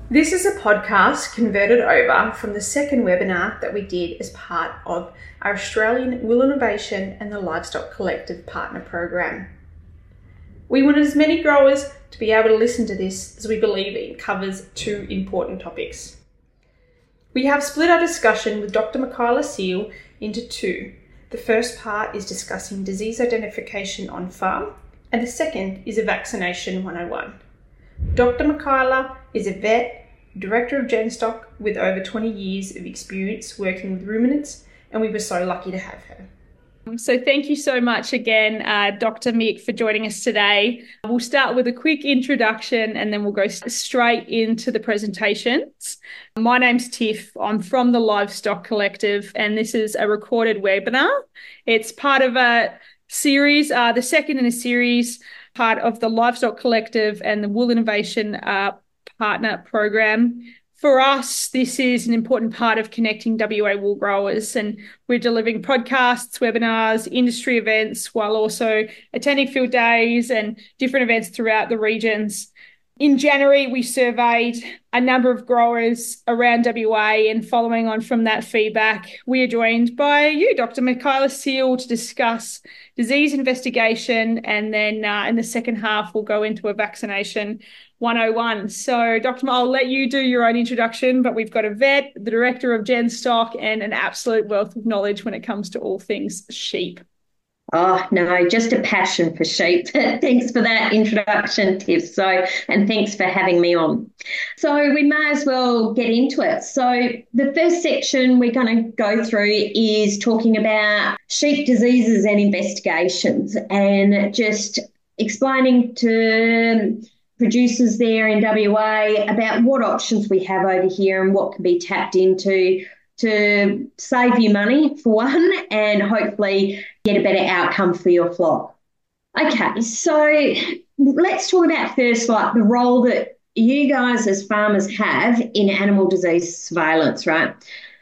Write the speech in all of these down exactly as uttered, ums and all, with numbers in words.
This is a podcast converted over from the second webinar that we did as part of our Australian Wool Innovation and the Livestock Collective Partner Program. We wanted as many growers to be able to listen to this as we believe it covers two important topics. We have split our discussion with Doctor Michaela Seal into two. The first part is discussing disease identification on farm, and the second is a vaccination one oh one. Doctor Michaela is a vet, director of GenStock with over twenty years of experience working with ruminants, and we were so lucky to have her. So thank you so much again, uh, Doctor Mick, for joining us today. We'll start with a quick introduction and then we'll go straight into the presentations. My name's Tiff. I'm from the Livestock Collective, and this is a recorded webinar. It's part of a series, uh, the second in a series, part of the Livestock Collective and the Wool Innovation uh, Partner Program. For us, this is an important part of connecting W A wool growers, and we're delivering podcasts, webinars, industry events, while also attending field days and different events throughout the regions. In January, we surveyed a number of growers around W A, and following on from that feedback, we are joined by you, Doctor Michaela Seal, to discuss disease investigation, and then uh, in the second half, we'll go into a vaccination one oh one. So, Doctor I'll let you do your own introduction, but we've got a vet, the director of GenStock, and an absolute wealth of knowledge when it comes to all things sheep. Oh, no, just a passion for sheep. Thanks for that introduction, Tiff. So, and thanks for having me on. So we may as well get into it. So the first section we're going to go through is talking about sheep diseases and investigations, and just explaining to producers there in W A about what options we have over here and what can be tapped into to save you money, for one, and hopefully get a better outcome for your flock. Okay, so let's talk about first, like, the role that you guys as farmers have in animal disease surveillance, right?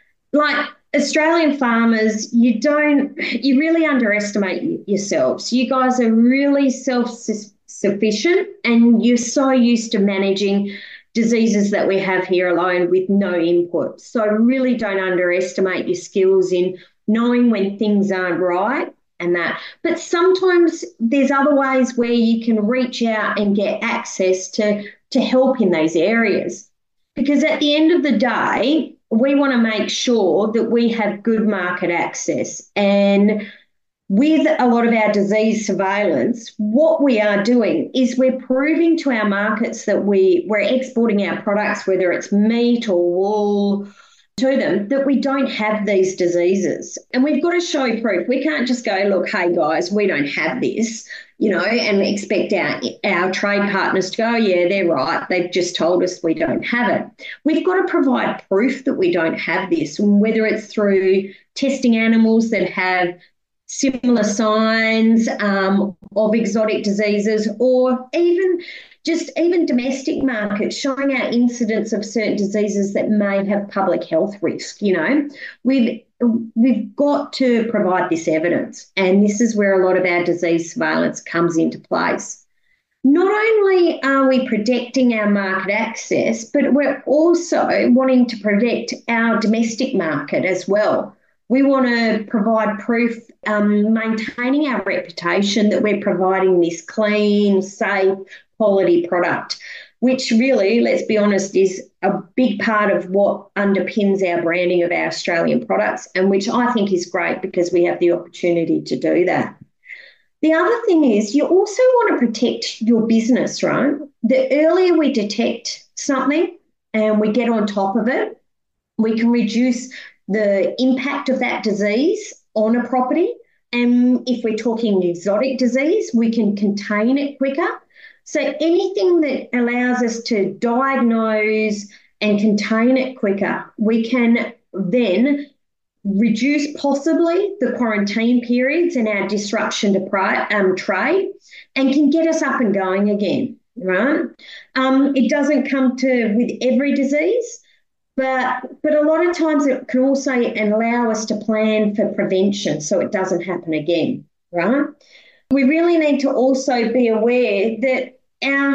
Like, Australian farmers, you don't, you really underestimate yourselves. You guys are really self-sufficient, and you're so used to managing diseases that we have here alone with no input. So really don't underestimate your skills in knowing when things aren't right and that. But sometimes there's other ways where you can reach out and get access to, to help in those areas. Because at the end of the day, we want to make sure that we have good market access. And with a lot of our disease surveillance, what we are doing is we're proving to our markets that we, we're exporting our products, whether it's meat or wool, to them, that we don't have these diseases. And we've got to show proof. We can't just go, look, hey, guys, we don't have this, you know, and expect our, our trade partners to go, yeah, they're right. They've just told us we don't have it. We've got to provide proof that we don't have this, whether it's through testing animals that have similar signs um, of exotic diseases, or even just even domestic markets showing our incidence of certain diseases that may have public health risk. You know, we've we've got to provide this evidence, and this is where a lot of our disease surveillance comes into place. Not only are we protecting our market access, but we're also wanting to protect our domestic market as well. We want to provide proof, um, maintaining our reputation that we're providing this clean, safe, quality product, which really, let's be honest, is a big part of what underpins our branding of our Australian products, and which I think is great because we have the opportunity to do that. The other thing is you also want to protect your business, right? The earlier we detect something and we get on top of it, we can reduce the impact of that disease on a property. And if we're talking exotic disease, we can contain it quicker. So anything that allows us to diagnose and contain it quicker, we can then reduce possibly the quarantine periods and our disruption to um, trade, and can get us up and going again, right? Um, it doesn't come to with every disease, But but a lot of times it can also allow us to plan for prevention so it doesn't happen again, right? We really need to also be aware that our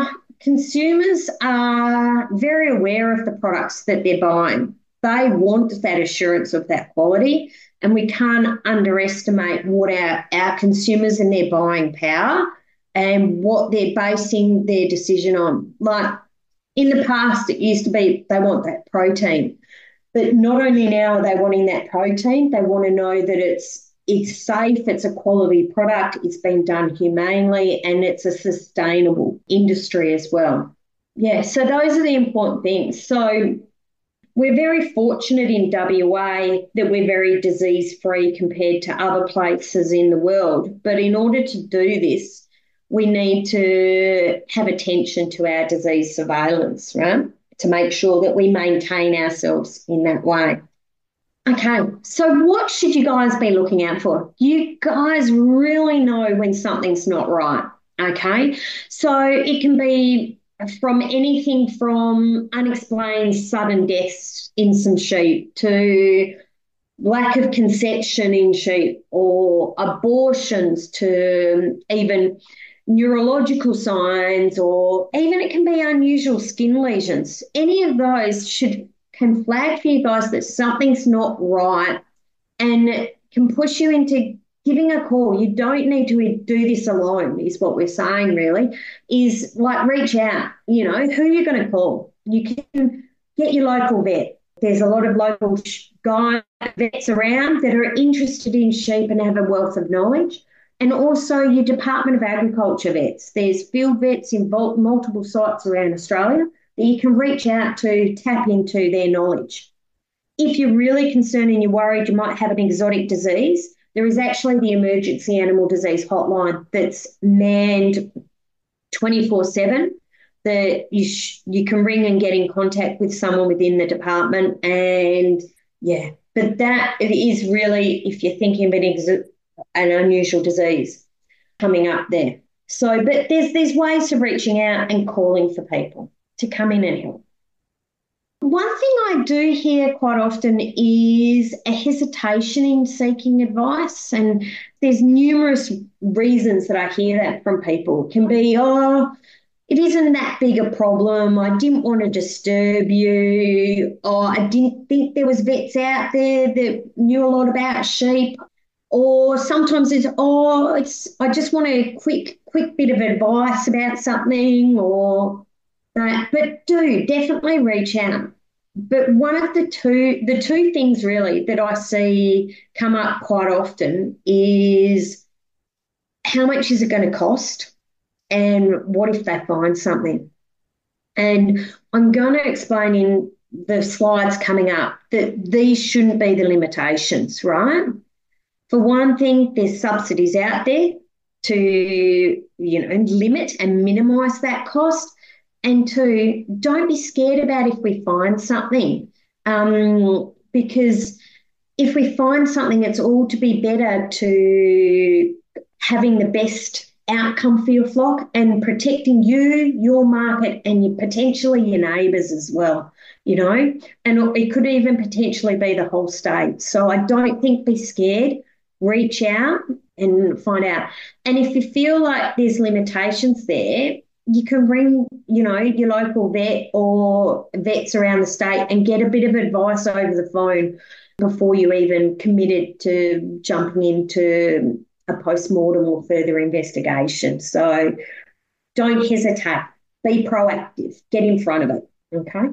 consumers are very aware of the products that they're buying. They want that assurance of that quality, and we can't underestimate what our, our consumers and their buying power and what they're basing their decision on. Like in the past, it used to be they want that protein, but not only now are they wanting that protein, they want to know that it's it's safe, it's a quality product, it's been done humanely, and it's a sustainable industry as well. Yeah, so those are the important things. So we're very fortunate in W A that we're very disease-free compared to other places in the world. But in order to do this, we need to have attention to our disease surveillance, right? To make sure that we maintain ourselves in that way. Okay, so what should you guys be looking out for? You guys really know when something's not right, okay? So it can be from anything from unexplained sudden deaths in some sheep to lack of conception in sheep, or abortions, to even neurological signs, or even it can be unusual skin lesions. Any of those should can flag for you guys that something's not right, and it can push you into giving a call. You don't need to do this alone, is what we're saying, really, is like reach out. You know, who you're going to call. You can get your local vet. There's a lot of local guy vets around that are interested in sheep and have a wealth of knowledge. And also your Department of Agriculture vets. There's field vets in multiple sites around Australia that you can reach out to, tap into their knowledge. If you're really concerned and you're worried you might have an exotic disease, there is actually the Emergency Animal Disease Hotline that's manned twenty-four seven that you sh- you can ring and get in contact with someone within the department. And, yeah, but that is really, if you're thinking of an, ex- an unusual disease coming up there. So, but there's, there's ways of reaching out and calling for people to come in and help. One thing I do hear quite often is a hesitation in seeking advice, and there's numerous reasons that I hear that from people. It can be, oh, it isn't that big a problem, I didn't want to disturb you, or I didn't think there was vets out there that knew a lot about sheep. Or sometimes it's, oh, it's I just want a quick, quick bit of advice about something, or right, but do definitely reach out. But one of the two, the two things really that I see come up quite often is how much is it going to cost, and what if they find something? And I'm going to explain in the slides coming up that these shouldn't be the limitations, right? For one thing, there's subsidies out there to, you know, limit and minimise that cost. And two, don't be scared about if we find something, um, because if we find something, it's all to be better to having the best outcome for your flock and protecting you, your market, and your, potentially your neighbours as well, you know, and it could even potentially be the whole state. So I don't think be scared, reach out and find out. And if you feel like there's limitations there, you can ring, you know, your local vet or vets around the state and get a bit of advice over the phone before you even committed to jumping into a post-mortem or further investigation. So don't hesitate, be proactive, get in front of it, okay?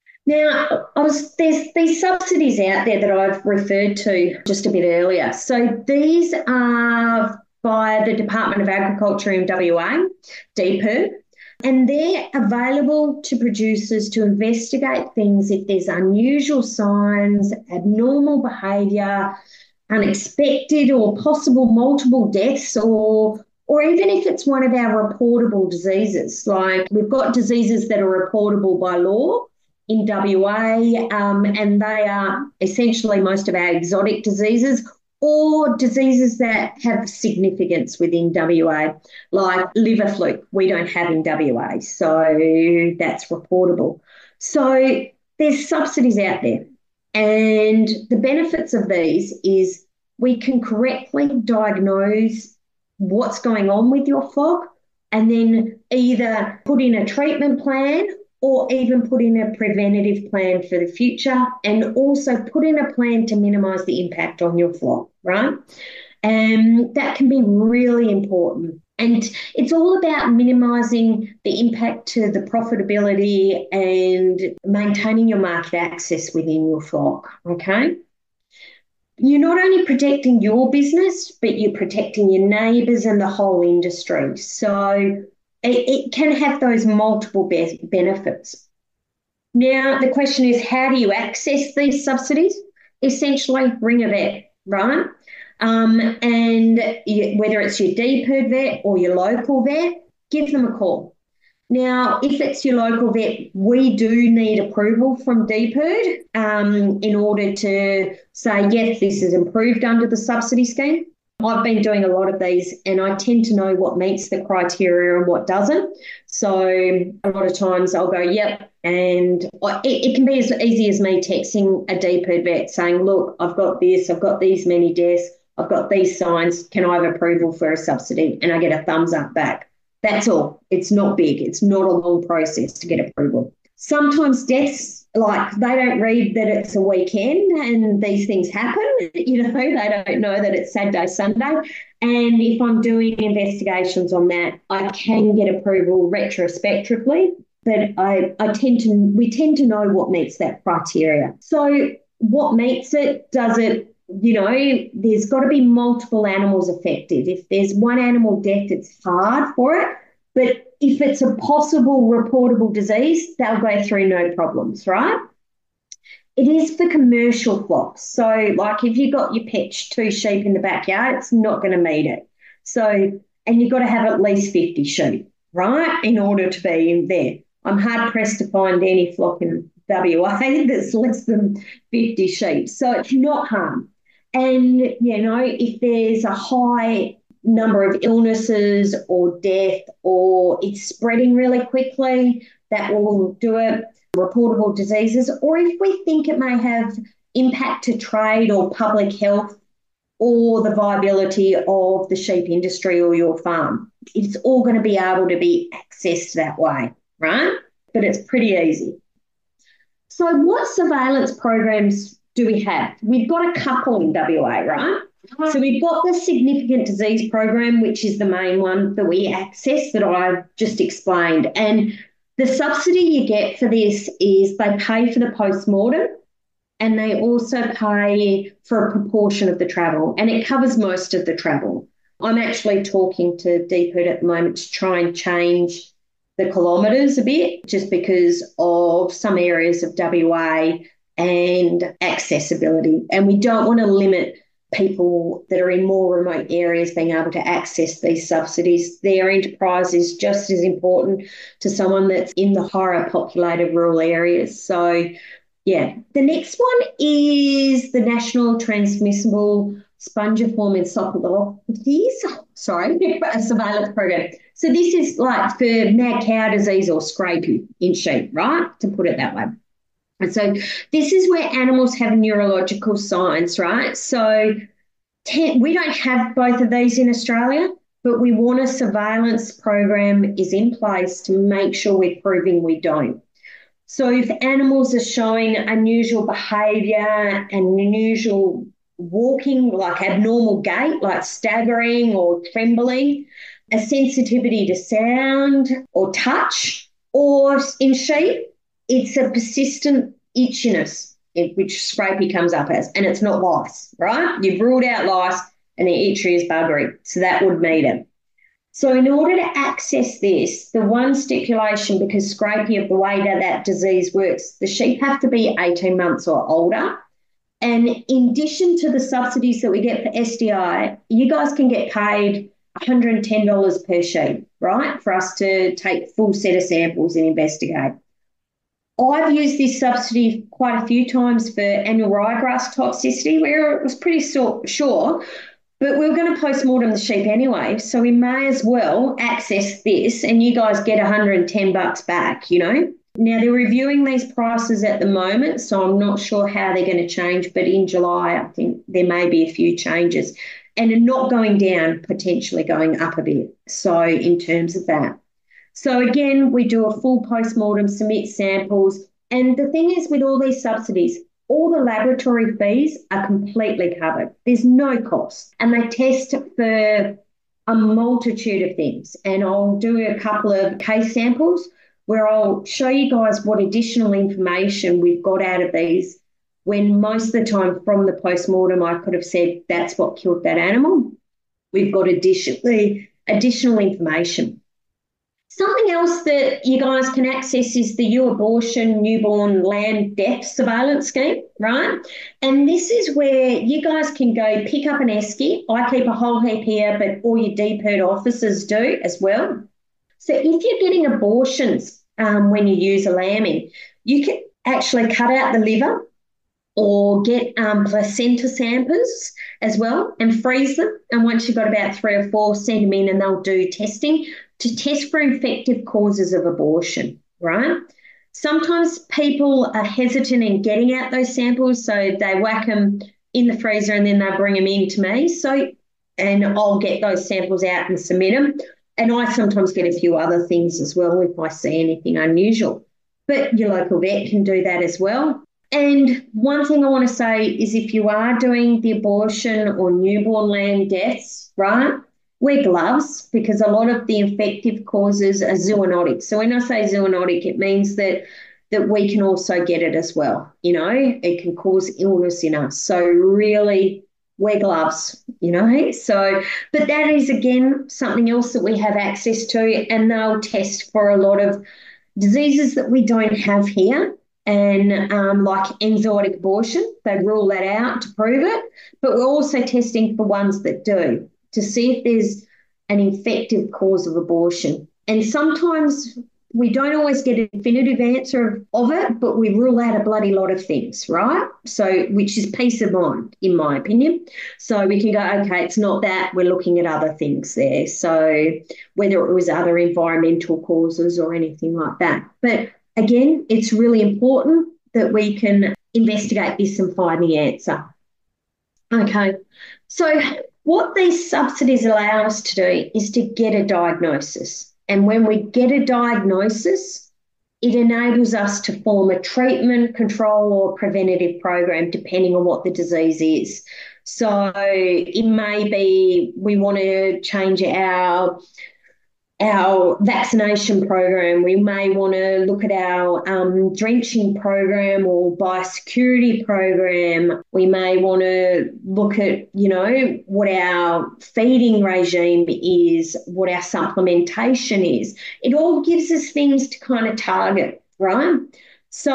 Now, I was, there's these subsidies out there that I've referred to just a bit earlier. So these are by the Department of Agriculture in W A, D P I R, and they're available to producers to investigate things if there's unusual signs, abnormal behaviour, unexpected or possible multiple deaths, or or even if it's one of our reportable diseases. Like we've got diseases that are reportable by law in W A, um, and they are essentially most of our exotic diseases, or diseases that have significance within W A, like liver fluke, we don't have in W A, so that's reportable. So there's subsidies out there, and the benefits of these is we can correctly diagnose what's going on with your flock and then either put in a treatment plan or even put in a preventative plan for the future, and also put in a plan to minimise the impact on your flock, right? And that can be really important. And it's all about minimising the impact to the profitability and maintaining your market access within your flock, okay? You're not only protecting your business, but you're protecting your neighbours and the whole industry. So it, it can have those multiple be- benefits. Now, the question is, how do you access these subsidies? Essentially, ring a vet, right? Um, and you, whether it's your D P I R D vet or your local vet, give them a call. Now, if it's your local vet, we do need approval from D P I R D um, in order to say, yes, this is improved under the subsidy scheme. I've been doing a lot of these, and I tend to know what meets the criteria and what doesn't. So a lot of times I'll go, yep, and it, it can be as easy as me texting a D P I R D vet saying, look, I've got this, I've got these many deaths, I've got these signs, can I have approval for a subsidy? And I get a thumbs up back. That's all. It's not big. It's not a long process to get approval. Sometimes deaths, like they don't read that it's a weekend and these things happen. You know, they don't know that it's Saturday, Sunday. And if I'm doing investigations on that, I can get approval retrospectively, but I, I tend to, we tend to know what meets that criteria. So what meets it? Does it, you know, there's got to be multiple animals affected. If there's one animal death, it's hard for it. But if it's a possible reportable disease, they'll go through no problems, right? It is for commercial flocks. So, like if you've got your pet two sheep in the backyard, it's not going to meet it. So, and you've got to have at least fifty sheep, right, in order to be in there. I'm hard pressed to find any flock in W A that's less than fifty sheep. So it's not harm. And, you know, if there's a high number of illnesses or death, or it's spreading really quickly, that will do it. Reportable diseases, or if we think it may have impact to trade or public health or the viability of the sheep industry or your farm, it's all going to be able to be accessed that way, right? But it's pretty easy. So what surveillance programs do we have? We've got a couple in W A, right? So we've got the significant disease program, which is the main one that we access that I've just explained. And the subsidy you get for this is they pay for the post-mortem, and they also pay for a proportion of the travel, and it covers most of the travel. I'm actually talking to D P I R D at the moment to try and change the kilometres a bit, just because of some areas of W A and accessibility. And we don't want to limit people that are in more remote areas being able to access these subsidies. Their enterprise is just as important to someone that's in the higher populated rural areas. So, yeah. The next one is the National Transmissible Spongiform Encephalopathies, sorry, a surveillance program. So this is like for mad cow disease or scrapie in sheep, right, to put it that way. And so this is where animals have neurological signs, right? So ten, we don't have both of these in Australia, but we want a surveillance program is in place to make sure we're proving we don't. So if animals are showing unusual behaviour and unusual walking, like abnormal gait, like staggering or trembling, a sensitivity to sound or touch, or in sheep, it's a persistent itchiness, which scrapie comes up as, and it's not lice, right? You've ruled out lice and the itchy is buggery, so that would meet it. So in order to access this, the one stipulation, because scrapie of the way that that disease works, the sheep have to be eighteen months or older. And in addition to the subsidies that we get for S D I, you guys can get paid one hundred ten dollars per sheep, right, for us to take full set of samples and investigate. I've used this subsidy quite a few times for annual ryegrass toxicity, where it was pretty so, sure, but we were going to post-mortem the sheep anyway, so we may as well access this and you guys get one hundred ten bucks back, you know. Now, they're reviewing these prices at the moment, so I'm not sure how they're going to change, but in July, I think there may be a few changes. and are not going down, potentially going up a bit. So in terms of that. So again, we do a full postmortem, submit samples. And the thing is with all these subsidies, all the laboratory fees are completely covered. There's no cost. And they test for a multitude of things. And I'll do a couple of case samples where I'll show you guys what additional information we've got out of these, when most of the time from the postmortem I could have said that's what killed that animal. We've got additionally additional information. Something else that you guys can access is the U-Abortion Newborn Lamb Death Surveillance Scheme, right? And this is where you guys can go pick up an esky. I keep a whole heap here, but all your D P E R D officers do as well. So if you're getting abortions um, when you use a lambing, you can actually cut out the liver or get um, placenta samples as well and freeze them. And once you've got about three or four, send them in and they'll do testing to test for infective causes of abortion, right? Sometimes people are hesitant in getting out those samples, so they whack them in the freezer and then they bring them in to me. So, and I'll get those samples out and submit them. And I sometimes get a few other things as well if I see anything unusual. But your local vet can do that as well. And one thing I want to say is if you are doing the abortion or newborn lamb deaths, right, wear gloves, because a lot of the infective causes are zoonotic. So when I say zoonotic, it means that that we can also get it as well. You know, it can cause illness in us. So really wear gloves, you know. So, but that is, again, something else that we have access to, and they'll test for a lot of diseases that we don't have here. And um, like enzootic abortion, they rule that out to prove it. But we're also testing for ones that do, to see if there's an infective cause of abortion. And sometimes we don't always get a definitive answer of it, but we rule out a bloody lot of things, right? So, which is peace of mind, in my opinion. So we can go, okay, it's not that, we're looking at other things there. So whether it was other environmental causes or anything like that. But again, it's really important that we can investigate this and find the answer. Okay, so what these subsidies allow us to do is to get a diagnosis. And when we get a diagnosis, it enables us to form a treatment, control or preventative program depending on what the disease is. So it may be we want to change our our vaccination program. We may want to look at our um, drenching program or biosecurity program. We may want to look at, you know, what our feeding regime is, what our supplementation is. It all gives us things to kind of target, right? So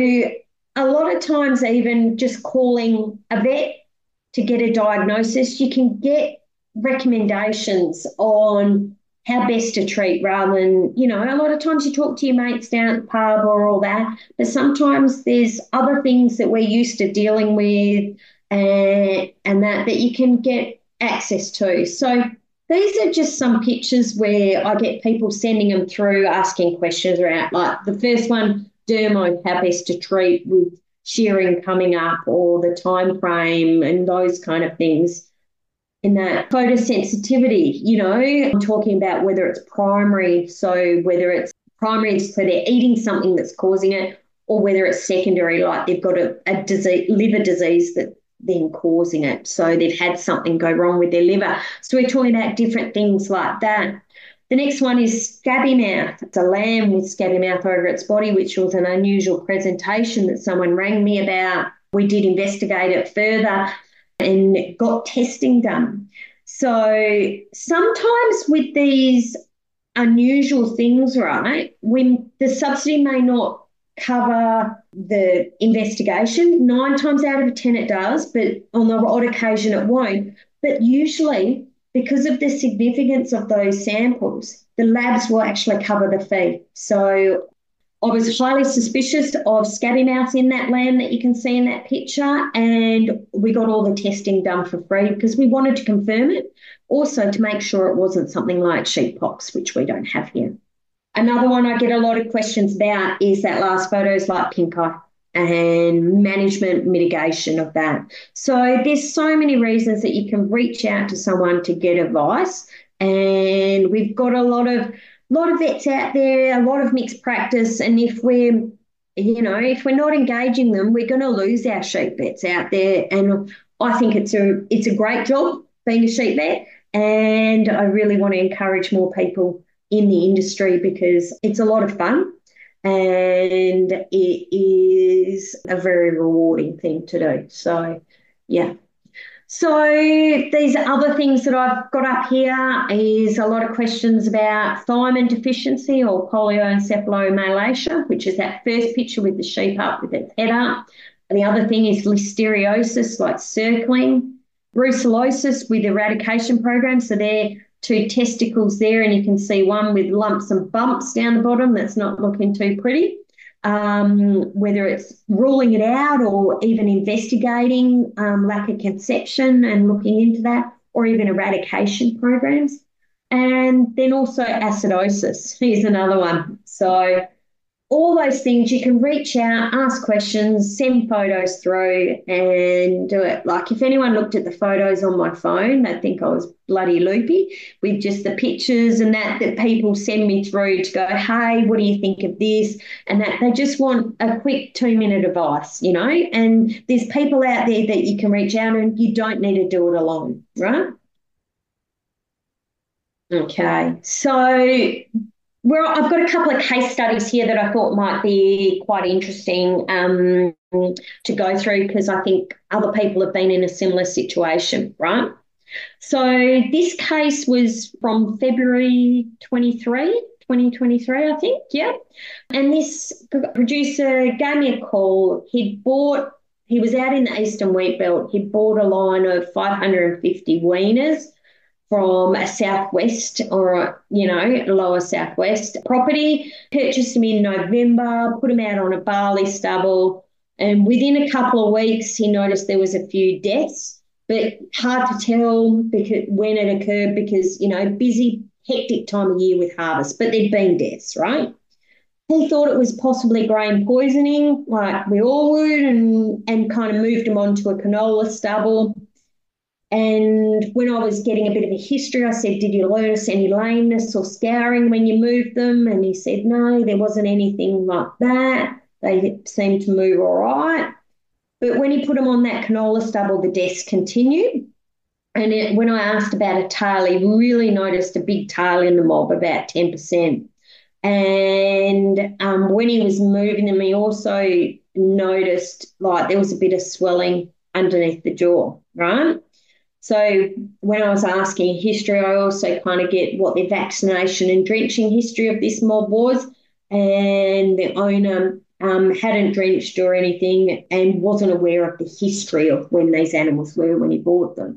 a lot of times even just calling a vet to get a diagnosis, you can get recommendations on how best to treat, rather than, you know, a lot of times you talk to your mates down at the pub or all that, but sometimes there's other things that we're used to dealing with and, and that that you can get access to. So these are just some pictures where I get people sending them through, asking questions around, like the first one, dermo, how best to treat with shearing coming up, or the time frame and those kind of things. In that photosensitivity, you know, I'm talking about whether it's primary, so whether it's primary, so they're eating something that's causing it, or whether it's secondary, like they've got a, a disease, liver disease that's then causing it. So they've had something go wrong with their liver. So we're talking about different things like that. The next one is scabby mouth. It's a lamb with scabby mouth over its body, which was an unusual presentation that someone rang me about. We did investigate it further and got testing done. So sometimes with these unusual things, right, when the subsidy may not cover the investigation, nine times out of ten it does, but on the odd occasion it won't. But usually, because of the significance of those samples, the labs will actually cover the fee. So I was highly suspicious of scabby mouth in that lamb that you can see in that picture, and we got all the testing done for free because we wanted to confirm it, also to make sure it wasn't something like sheep pox, which we don't have here. Another one I get a lot of questions about is that last photo is like pink eye. and management mitigation of that. So there's so many reasons that you can reach out to someone to get advice. And we've got a lot of lot of vets out there, a lot of mixed practice. And if we're, you know, if we're not engaging them, we're going to lose our sheep vets out there. And I think it's a it's a great job being a sheep vet. And I really want to encourage more people in the industry because it's a lot of fun and it is a very rewarding thing to do. So, yeah. So these other things that I've got up here is a lot of questions about thiamine deficiency or polyoencephalomalacia, which is that first picture with the sheep up with its head up. And the other thing is listeriosis, like circling, brucellosis with eradication program. So they're two testicles there, and you can see one with lumps and bumps down the bottom that's not looking too pretty. Um, whether it's ruling it out or even investigating um, lack of conception and looking into that, or even eradication programs. And then also acidosis is another one. So all those things, you can reach out, ask questions, send photos through and do it. Like if anyone looked at the photos on my phone, they'd think I was bloody loopy with just the pictures and that that people send me through to go, hey, what do you think of this? And that they just want a quick two-minute advice, you know, and there's people out there that you can reach out and you don't need to do it alone, right? Okay, so well, I've got a couple of case studies here that I thought might be quite interesting um, to go through because I think other people have been in a similar situation, right? So this case was from February twenty-three, twenty twenty-three, I think, yeah. And this producer gave me a call. He'd bought, he was out in the Eastern Wheat Belt. He bought a line of five hundred fifty weaners from a southwest or, you know, lower southwest property, purchased them in November, put them out on a barley stubble, and within a couple of weeks he noticed there was a few deaths, but hard to tell because when it occurred because, you know, busy, hectic time of year with harvest, but there'd been deaths, right? He thought it was possibly grain poisoning, like we all would, and, and kind of moved them onto a canola stubble. And when I was getting a bit of a history, I said, did you notice any lameness or scouring when you moved them? And he said, no, there wasn't anything like that. They seemed to move all right. But when he put them on that canola stubble, the deaths continued. And it, when I asked about a tail, he really noticed a big tail in the mob, about ten percent. And um, when he was moving them, he also noticed like there was a bit of swelling underneath the jaw, right? So when I was asking history, I also kind of get what their vaccination and drenching history of this mob was. And the owner um, hadn't drenched or anything and wasn't aware of the history of when these animals were when he bought them.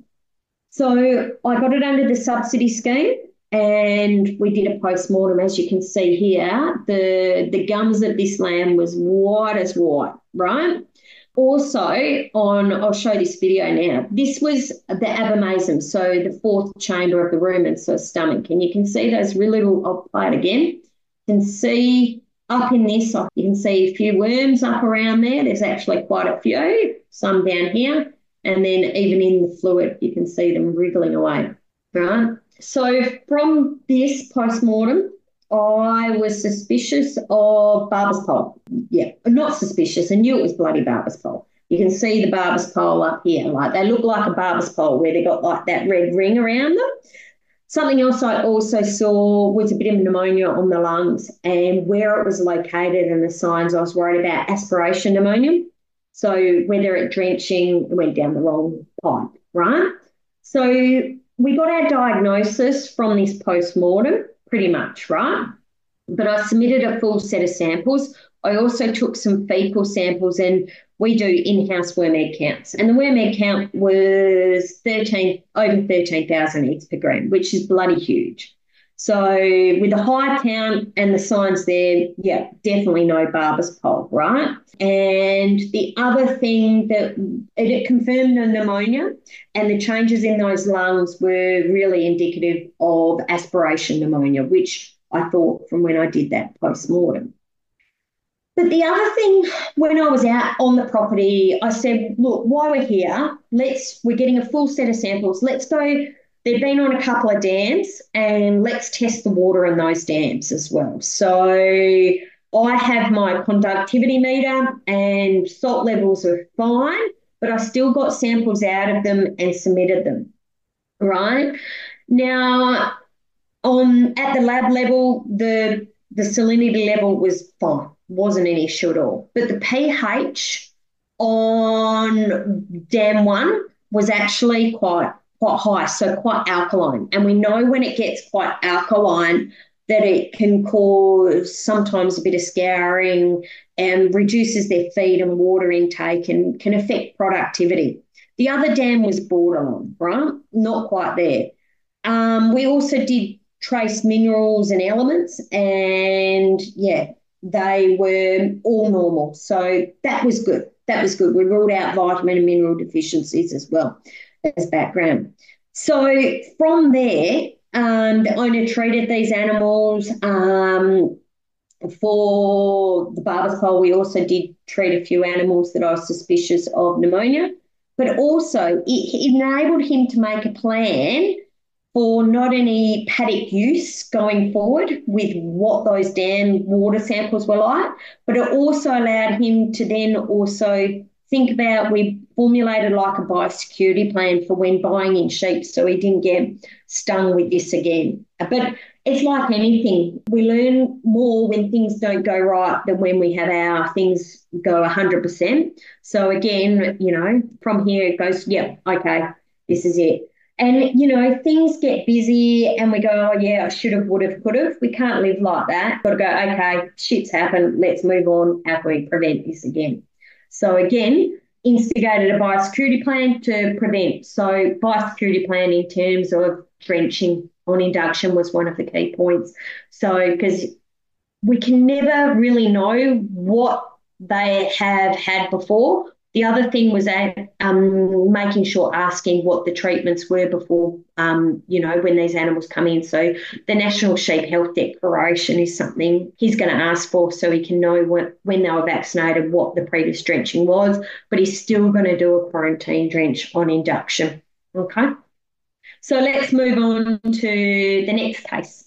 So I got it under the subsidy scheme and we did a post-mortem. As you can see here, the, the gums of this lamb was white as white, right? Also on, I'll show this video now, this was the abomasum, so the fourth chamber of the rumen, so stomach. And you can see those really little, I'll play it again. You can see up in this, you can see a few worms up around there. There's actually quite a few, some down here. And then even in the fluid, you can see them wriggling away, right? So from this post-mortem, I was suspicious of Barber's pole. Yeah, not suspicious. I knew it was bloody Barber's pole. You can see the Barber's pole up here. Like they look like a Barber's pole where they got like that red ring around them. Something else I also saw was a bit of pneumonia on the lungs and where it was located and the signs I was worried about aspiration pneumonia. So whether it drenching, it went down the wrong pipe, right? So we got our diagnosis from this post-mortem. Pretty much, right? But I submitted a full set of samples. I also took some fecal samples and we do in-house worm egg counts. And the worm egg count was thirteen over thirteen thousand eggs per gram, which is bloody huge. So with the high count and the signs there, yeah, definitely no Barber's pole, right? And the other thing that it confirmed the pneumonia and the changes in those lungs were really indicative of aspiration pneumonia, which I thought from when I did that post-mortem. But the other thing, when I was out on the property, I said, look, while we're here, let's, we're getting a full set of samples. Let's go, they've been on a couple of dams and let's test the water in those dams as well. So I have my conductivity meter and salt levels are fine, but I still got samples out of them and submitted them, right? Now, on at the lab level, the the salinity level was fine, wasn't an issue at all. But the pH on dam one was actually quite quite high, so quite alkaline. And we know when it gets quite alkaline that it can cause sometimes a bit of scouring and reduces their feed and water intake and can affect productivity. The other dam was borderline, right? Not quite there. Um, we also did trace minerals and elements, and yeah, they were all normal. So that was good. That was good. We ruled out vitamin and mineral deficiencies as well as background. So from there, um, the owner treated these animals. Um, for the barbasol, we also did treat a few animals that I was suspicious of pneumonia, but also it enabled him to make a plan for not any paddock use going forward with what those dam water samples were like, but it also allowed him to then also think about, we formulated like a biosecurity plan for when buying in sheep so he didn't get stung with this again. But it's like anything. We learn more when things don't go right than when we have our things go one hundred percent. So again, you know, from here it goes, yeah, okay, this is it. And, you know, things get busy and we go, oh, yeah, I should have, would have, could have. We can't live like that. Got to go, okay, shit's happened. Let's move on. How can we prevent this again? So, again, instigated a biosecurity plan to prevent. So, biosecurity plan in terms of drenching on induction was one of the key points. So, because we can never really know what they have had before. The other thing was um, making sure, asking what the treatments were before, um, you know, when these animals come in. So the National Sheep Health Declaration is something he's going to ask for so he can know what, when they were vaccinated, what the previous drenching was, but he's still going to do a quarantine drench on induction. Okay. So let's move on to the next case.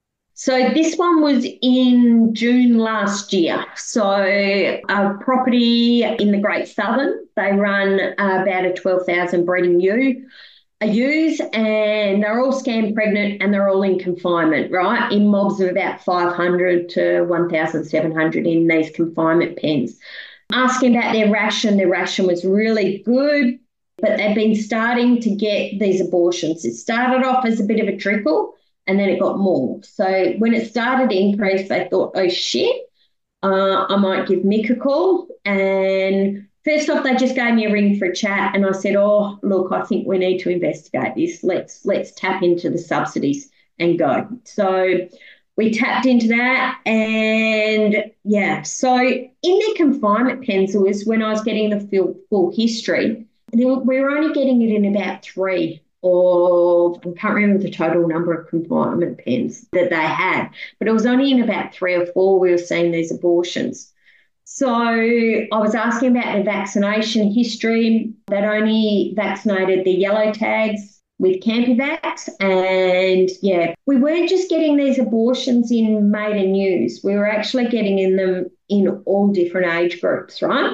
So this one was in June last year. So a property in the Great Southern, they run uh, about a twelve thousand breeding ewe, a ewes, and they're all scam pregnant and they're all in confinement, right, in mobs of about five hundred to one thousand seven hundred in these confinement pens. Asking about their ration, their ration was really good, but they've been starting to get these abortions. It started off as a bit of a trickle, and then it got more. So when it started to increase, they thought, oh, shit, uh, I might give Mick a call. And first off, they just gave me a ring for a chat. And I said, oh, look, I think we need to investigate this. Let's let's tap into the subsidies and go. So we tapped into that. And, yeah, so in their confinement pens was when I was getting the full, full history. We were only getting it in about three of, I can't remember the total number of confinement pens that they had, but it was only in about three or four we were seeing these abortions. So I was asking about the vaccination history. They'd only vaccinated the yellow tags with Campivax, and yeah, we weren't just getting these abortions in maiden ewes, we were actually getting in them in all different age groups, right?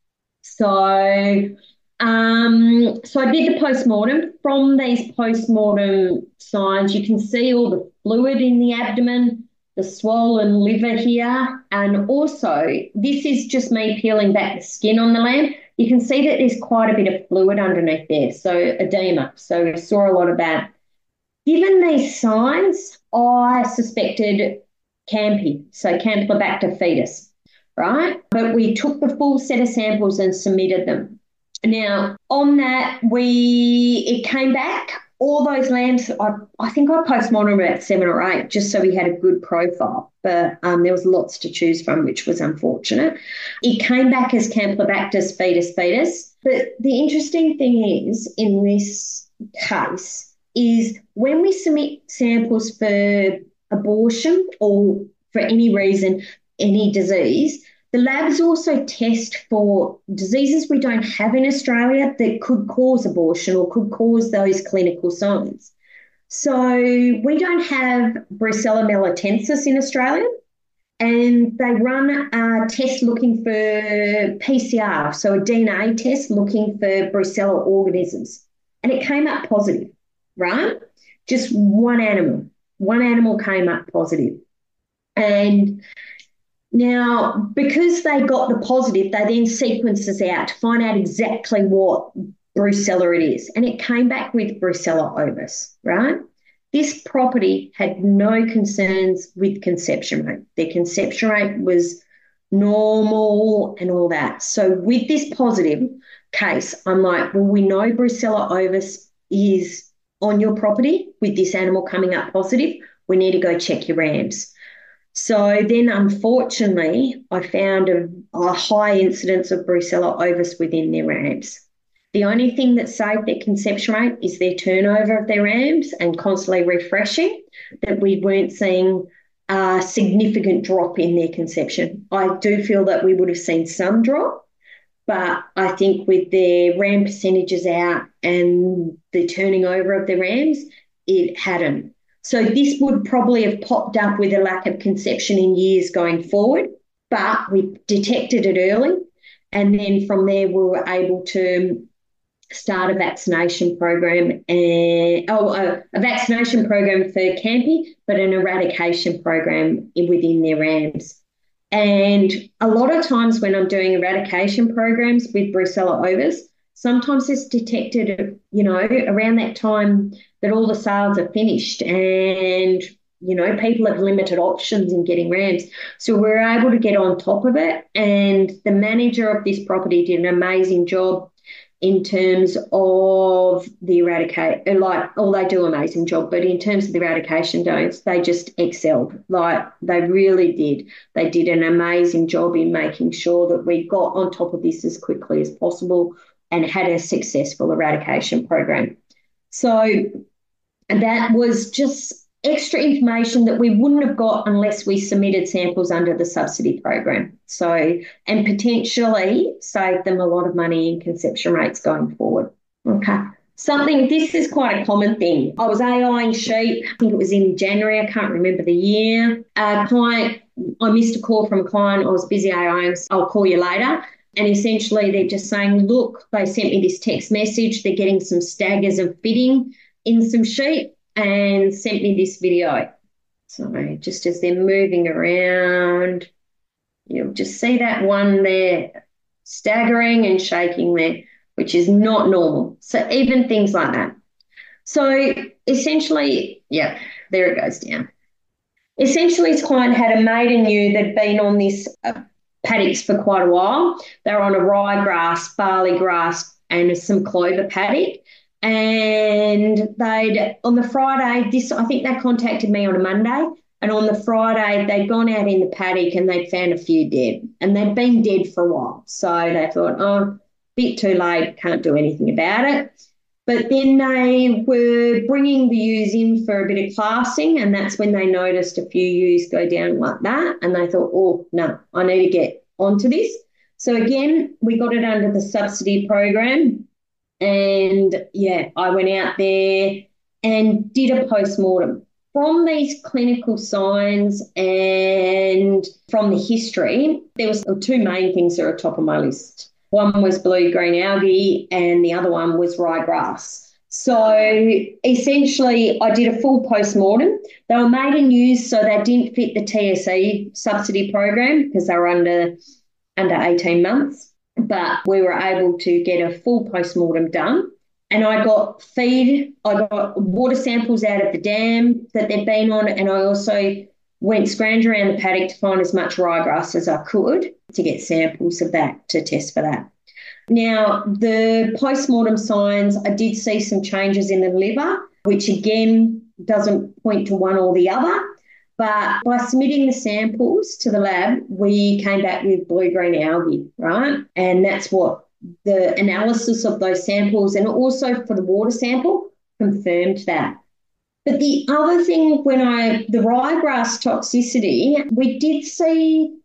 So Um, so I did the postmortem. From these postmortem signs, you can see all the fluid in the abdomen, the swollen liver here, and also this is just me peeling back the skin on the lamb. You can see that there's quite a bit of fluid underneath there, so edema. So we saw a lot of that. Given these signs, I suspected Campi, so Campylobacter fetus, right? But we took the full set of samples and submitted them. Now, on that, we it came back, all those lambs, I, I think I postmortem about seven or eight just so we had a good profile, but um, there was lots to choose from, which was unfortunate. It came back as Campylobacter fetus fetus, but the interesting thing is, in this case, is when we submit samples for abortion or for any reason, any disease, The labs also test for diseases we don't have in Australia that could cause abortion or could cause those clinical signs. So we don't have Brucella melitensis in Australia, and they run a test looking for P C R, so a D N A test looking for Brucella organisms. And it came up positive, right? Just one animal. One animal came up positive. And now, because they got the positive, they then sequenced us out to find out exactly what Brucella it is. And it came back with Brucella ovis, right? This property had no concerns with conception rate. Their conception rate was normal and all that. So with this positive case, I'm like, well, we know Brucella ovis is on your property with this animal coming up positive. We need to go check your rams. So then, unfortunately, I found a, a high incidence of Brucella ovis within their rams. The only thing that saved their conception rate is their turnover of their rams and constantly refreshing, that we weren't seeing a significant drop in their conception. I do feel that we would have seen some drop, but I think with their ram percentages out and the turning over of the rams, it hadn't. So this would probably have popped up with a lack of conception in years going forward, but we detected it early, and then from there we were able to start a vaccination program, and oh, a, a vaccination program for Campy, but an eradication program within their rams. And a lot of times when I'm doing eradication programs with Brucella ovis, sometimes it's detected, you know, around that time that all the sales are finished and, you know, people have limited options in getting rams. So we're able to get on top of it. And the manager of this property did an amazing job in terms of the eradicate, like, oh, they do an amazing job, but in terms of the eradication don'ts, they just excelled. Like, they really did. They did an amazing job in making sure that we got on top of this as quickly as possible and had a successful eradication program. So that was just extra information that we wouldn't have got unless we submitted samples under the subsidy program. So, and potentially save them a lot of money in conception rates going forward. Okay. Something, this is quite a common thing. I was AIing sheep, I think it was in January, I can't remember the year. A client, I missed a call from a client, I was busy AIing, so I'll call you later. And essentially they're just saying, look, they sent me this text message, they're getting some staggers and fitting in some sheep, and sent me this video. So just as they're moving around, you'll just see that one there staggering and shaking there, which is not normal. So even things like that. So essentially, yeah, there it goes down. Essentially, his client had a maiden ewe that'd been on this uh, paddocks for quite a while. They were on a ryegrass, barley grass, and some clover paddock. And they'd, on the Friday, this, I think they contacted me on a Monday, and on the Friday they'd gone out in the paddock and they'd found a few dead, and they'd been dead for a while. So they thought, oh, bit too late, can't do anything about it. But then they were bringing the ewes in for a bit of classing, and that's when they noticed a few ewes go down like that, and they thought, oh, no, I need to get onto this. So again, we got it under the subsidy program. And, yeah, I went out there and did a post-mortem. From these clinical signs and from the history, there was two main things that are top of my list. One was blue-green algae and the other one was ryegrass. So essentially I did a full post-mortem. They were maiden ewes, so they didn't fit the T S E subsidy program because they were under, under eighteen months. But we were able to get a full post-mortem done, and I got feed, I got water samples out of the dam that they'd been on, and I also went scrounging around the paddock to find as much ryegrass as I could to get samples of that to test for that. Now, the post-mortem signs, I did see some changes in the liver, which again doesn't point to one or the other. But by submitting the samples to the lab, we came back with blue-green algae, right? And that's what the analysis of those samples, and also for the water sample, confirmed that. But the other thing, when I, the ryegrass toxicity, we did see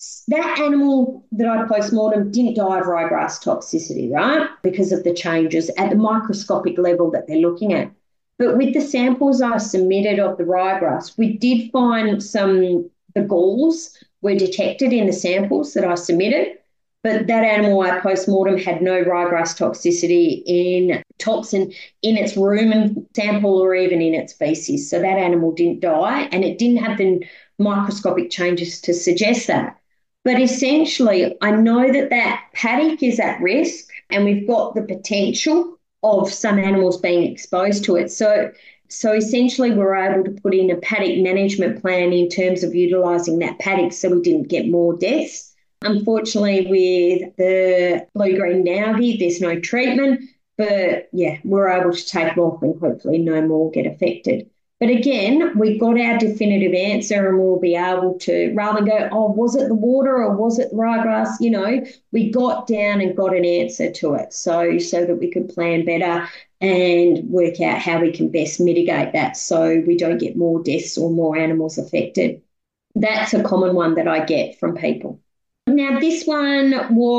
That animal that I post-mortem didn't die of ryegrass toxicity, right? Because of the changes at the microscopic level that they're looking at. But with the samples I submitted of the ryegrass, we did find some, the galls were detected in the samples that I submitted, but that animal I post-mortem had no ryegrass toxicity in toxin in its rumen sample or even in its feces. So that animal didn't die, and it didn't have the microscopic changes to suggest that. But essentially, I know that that paddock is at risk, and we've got the potential of some animals being exposed to it. So, so essentially, we're able to put in a paddock management plan in terms of utilising that paddock so we didn't get more deaths. Unfortunately, with the blue-green nauthy, there's no treatment, but yeah, we're able to take them off and hopefully no more get affected. But again, we've got our definitive answer, and we'll be able to, rather than go, oh, was it the water or was it the ryegrass? You know, we got down and got an answer to it, so so that we could plan better and work out how we can best mitigate that so we don't get more deaths or more animals affected. That's a common one that I get from people. Now, this one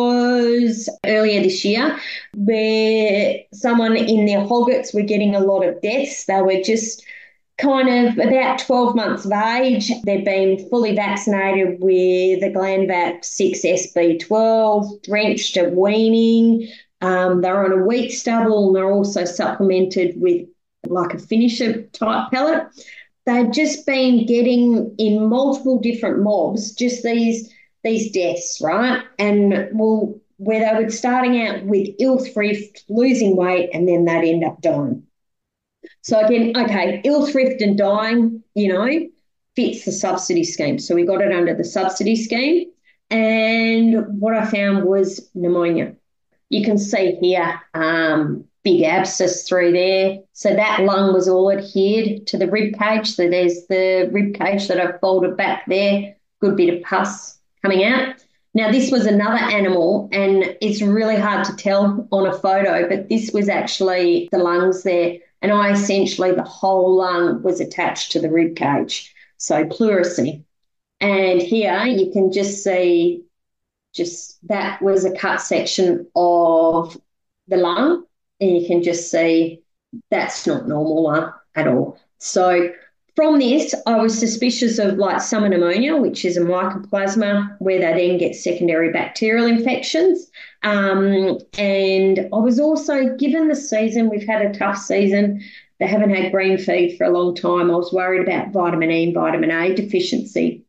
was earlier this year where someone in their hoggets were getting a lot of deaths. They were just kind of about twelve months of age. They'd been fully vaccinated with the Glandvax six S B twelve, drenched at weaning. Um, they're on a wheat stubble, and they're also supplemented with like a finisher type pellet. They've just been getting in multiple different mobs, just these these deaths, right? And well, where they were starting out with ill thrift, losing weight, and then they'd end up dying. So again, okay, ill thrift and dying, you know, fits the subsidy scheme. So we got it under the subsidy scheme. And what I found was pneumonia. You can see here, um, big abscess through there. So that lung was all adhered to the rib cage. So there's the rib cage that I've folded back there, good bit of pus coming out. Now, this was another animal, and it's really hard to tell on a photo, but this was actually the lungs there. And I essentially, the whole lung was attached to the rib cage, so pleurisy. And here you can just see, just that was a cut section of the lung, and you can just see that's not normal uh, at all. So from this, I was suspicious of like summer pneumonia, which is a mycoplasma, where they then get secondary bacterial infections. Um, and I was also, given the season, we've had a tough season. They haven't had green feed for a long time. I was worried about vitamin E and vitamin A deficiency.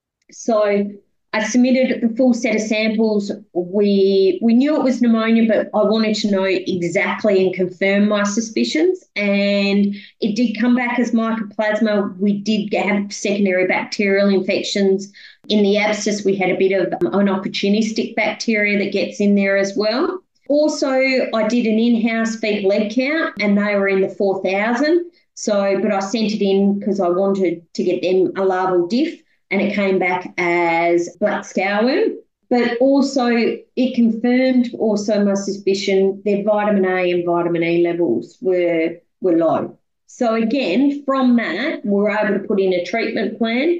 So I submitted the full set of samples. We we knew it was pneumonia, but I wanted to know exactly and confirm my suspicions. And it did come back as mycoplasma. We did have secondary bacterial infections. In the abscess, we had a bit of an opportunistic bacteria that gets in there as well. Also, I did an in-house fecal egg count, and they were in the four thousand. So, but I sent it in because I wanted to get them a larval diff, and it came back as black scaleworm. But also it confirmed also my suspicion their vitamin A and vitamin E levels were, were low. So again, from that, we were able to put in a treatment plan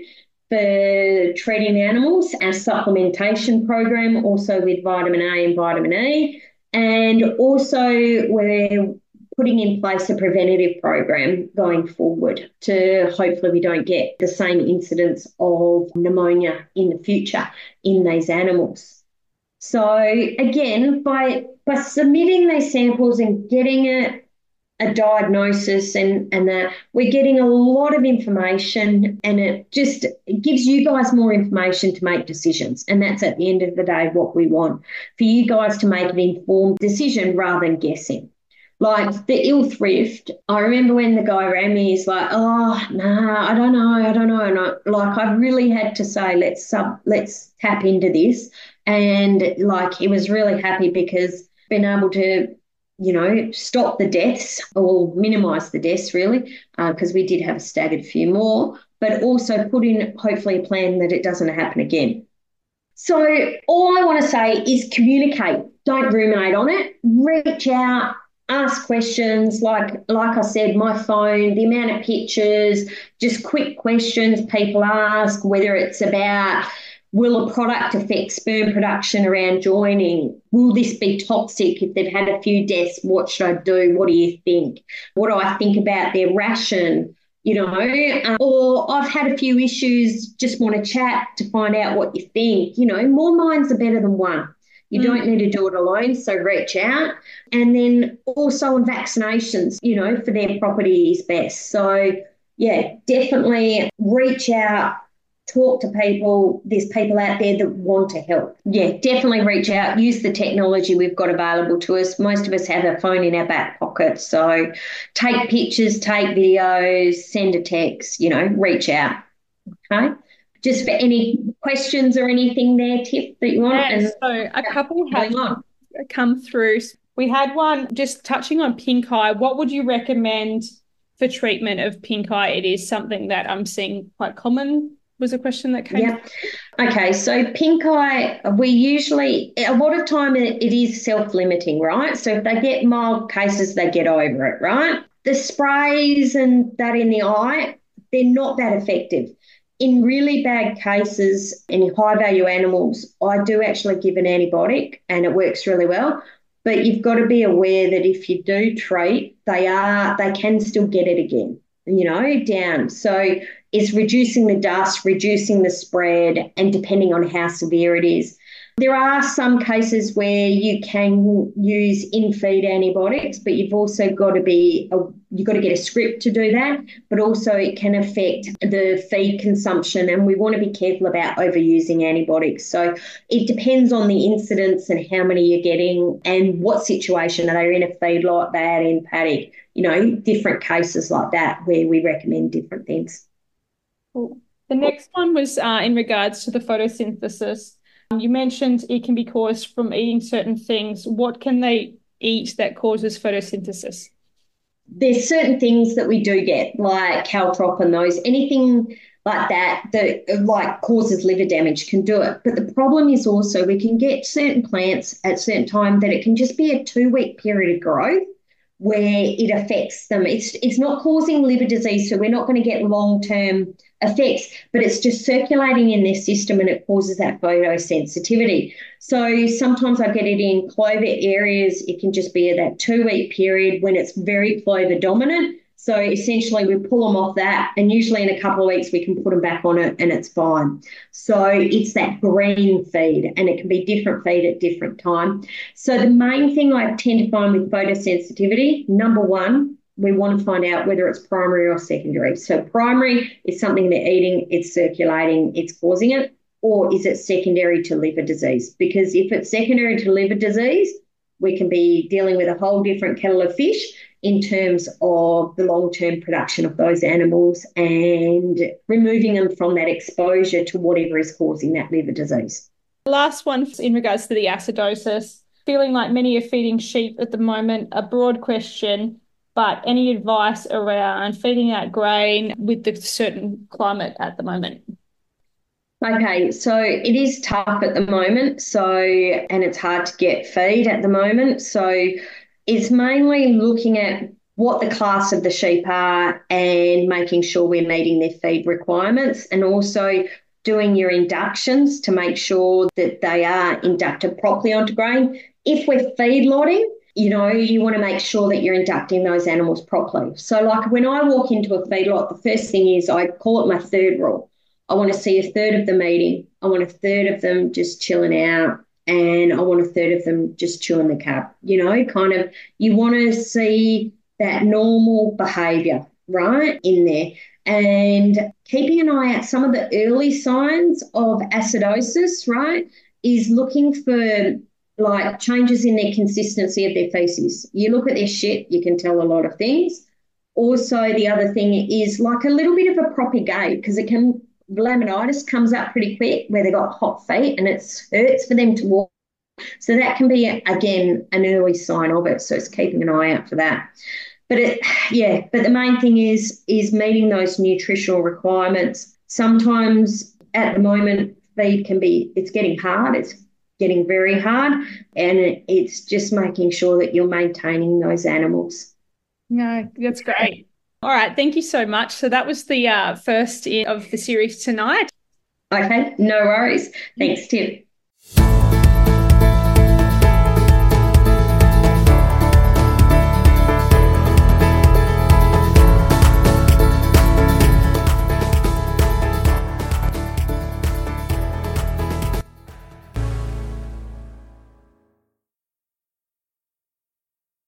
for treating animals, our supplementation program also with vitamin A and vitamin E, and also we're putting in place a preventative program going forward to hopefully we don't get the same incidence of pneumonia in the future in these animals. So again, by by submitting these samples and getting a, a diagnosis and, and that, we're getting a lot of information, and it just it gives you guys more information to make decisions. And that's at the end of the day what we want, for you guys to make an informed decision rather than guessing. Like the ill thrift, I remember when the guy rang me, he's like, oh, nah, I don't know, I don't know. And I, like, I really had to say, let's sub, let's tap into this. And like, he was really happy because being able to, you know, stop the deaths or minimise the deaths really, because uh, we did have a staggered few more, but also put in hopefully a plan that it doesn't happen again. So all I want to say is communicate. Don't ruminate on it. Reach out. Ask questions, like like I said, my phone, the amount of pictures, just quick questions people ask, whether it's about Will a product affect sperm production around joining? Will this be toxic if they've had a few deaths? What should I do? What do you think? What do I think about their ration? You know, um, or I've had a few issues, just want to chat to find out what you think. You know, more minds are better than one. You mm. don't need to do it alone, so reach out. And then also on vaccinations, you know, for their property is best. So, yeah, definitely reach out, talk to people. There's people out there that want to help. Yeah, definitely reach out. Use the technology we've got available to us. Most of us have a phone in our back pocket. So take pictures, take videos, send a text, you know, reach out. Okay. Just for any questions or anything there, Tiff, that you want? Yeah, and, so a couple have come through. We had one just touching on pink eye. What would you recommend for treatment of pink eye? It is something that I'm seeing quite common, was a question that came. Yeah. Okay, so pink eye, we usually, a lot of time it, it is self-limiting, right? So if they get mild cases, they get over it, right? The sprays and that in the eye, they're not that effective. In really bad cases, in high-value animals, I do actually give an antibiotic and it works really well. But you've got to be aware that if you do treat, they are they can still get it again, you know, down. So it's reducing the dust, reducing the spread, and depending on how severe it is. There are some cases where you can use in-feed antibiotics, but you've also got to be, a, you've got to get a script to do that, but also it can affect the feed consumption, and we want to be careful about overusing antibiotics. So it depends on the incidence and how many you're getting and what situation. Are they in a feedlot, they're in paddock, you know, different cases like that where we recommend different things. Cool. The next one was uh, in regards to the photosynthesis. You mentioned it can be caused from eating certain things. What can they eat that causes photosynthesis? There's certain things that we do get, like calprop and those, anything like that that like causes liver damage can do it. But the problem is also we can get certain plants at certain time that it can just be a two-week period of growth where it affects them. It's it's not causing liver disease, so we're not going to get long-term effects, but it's just circulating in their system and it causes that photosensitivity. So sometimes I get it in clover areas. It can just be that two-week period when it's very clover dominant. So essentially we pull them off that, and usually in a couple of weeks we can put them back on it and it's fine. So it's that green feed, and it can be different feed at different time. So the main thing I tend to find with photosensitivity, number one, we want to find out whether it's primary or secondary. So primary is something they're eating, it's circulating, it's causing it, or is it secondary to liver disease? Because if it's secondary to liver disease, we can be dealing with a whole different kettle of fish in terms of the long-term production of those animals and removing them from that exposure to whatever is causing that liver disease. The last one in regards to the acidosis, feeling like many are feeding sheep at the moment, a broad question, but any advice around feeding out grain with the certain climate at the moment? Okay, so it is tough at the moment, so and it's hard to get feed at the moment. So it's mainly looking at what the class of the sheep are and making sure we're meeting their feed requirements, and also doing your inductions to make sure that they are inducted properly onto grain. If we're feedlotting, you know, you want to make sure that you're inducting those animals properly. So like when I walk into a feedlot, the first thing is I call it my third rule. I want to see a third of them eating. I want a third of them just chilling out, and I want a third of them just chewing the cud. You know, kind of you want to see that normal behaviour, right, in there. And keeping an eye out, some of the early signs of acidosis, right, is looking for like changes in their consistency of their feces. You look at their shit, you can tell a lot of things. Also, the other thing is like a little bit of a proppy gait, because it can, laminitis comes up pretty quick where they've got hot feet and it hurts for them to walk. So that can be, again, an early sign of it. So it's keeping an eye out for that. But it, yeah, but the main thing is is meeting those nutritional requirements. Sometimes at the moment, feed can be, it's getting hard. It's getting very hard, and it, it's just making sure that you're maintaining those animals. No, that's great. All right, thank you so much. So that was the uh, first in, of the series tonight. Okay, no worries. Thanks, Tiff.